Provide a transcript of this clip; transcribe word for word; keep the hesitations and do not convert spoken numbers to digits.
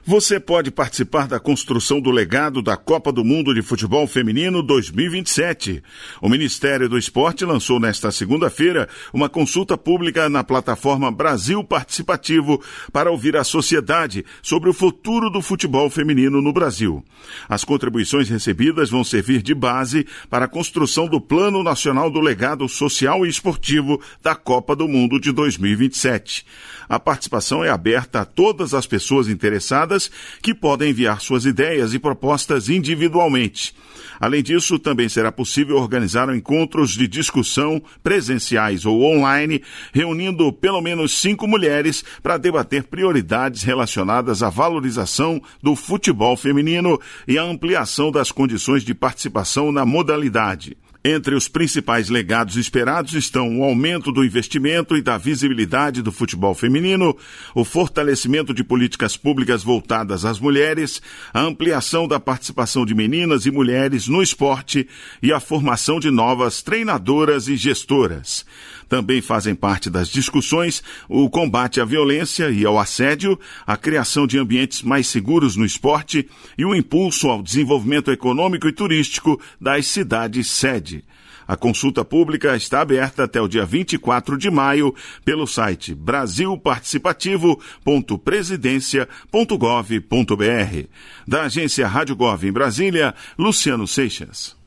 Você pode participar da construção do legado da Copa do Mundo de Futebol Feminino dois mil e vinte e sete. O Ministério do Esporte lançou nesta segunda-feira uma consulta pública na plataforma Brasil Participativo para ouvir a sociedade sobre o futuro do futebol feminino no Brasil. As contribuições recebidas vão servir de base para a construção do Plano Nacional do Legado Social e Esportivo da Copa do Mundo de dois mil e vinte e sete. A participação é aberta a todas as pessoas interessadas que podem enviar suas ideias e propostas individualmente. Além disso, também será possível organizar encontros de discussão presenciais ou online, reunindo pelo menos cinco mulheres para debater prioridades relacionadas à valorização do futebol feminino e à ampliação das condições de participação na modalidade. Entre os principais legados esperados estão o aumento do investimento e da visibilidade do futebol feminino, o fortalecimento de políticas públicas voltadas às mulheres, a ampliação da participação de meninas e mulheres no esporte e a formação de novas treinadoras e gestoras. Também fazem parte das discussões o combate à violência e ao assédio, a criação de ambientes mais seguros no esporte e o impulso ao desenvolvimento econômico e turístico das cidades-sede. A consulta pública está aberta até o dia vinte e quatro de maio pelo site brasil participativo ponto presidência ponto gov ponto br. Da agência Rádio Gov em Brasília, Luciano Seixas.